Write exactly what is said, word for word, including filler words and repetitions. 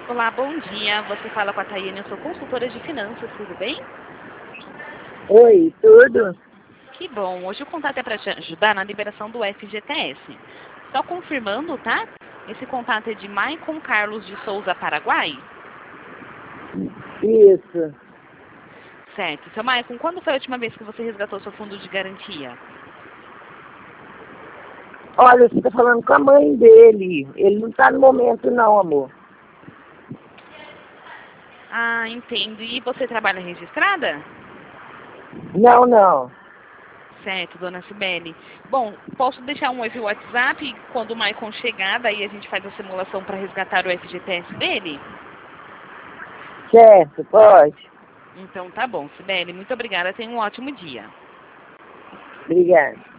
Olá, bom dia. Você fala com a Tayane, eu sou consultora de finanças, tudo bem? Oi, tudo? Que bom. Hoje o contato é para te ajudar na liberação do F G T S. Só confirmando, tá? Esse contato é de Maicon Carlos de Souza, Paraguai? Isso. Certo. Seu Maicon, quando foi a última vez que você resgatou seu fundo de garantia? Olha, você está falando com a mãe dele. Ele não está no momento não, amor. Ah, entendo. E você trabalha registrada? Não, não. Certo, dona Cibele. Bom, posso deixar um oi via WhatsApp e quando o Maicon chegar, daí a gente faz a simulação para resgatar o F G T S dele? Certo, pode. Então tá bom, Cibele. Muito obrigada. Tenha um ótimo dia. Obrigada.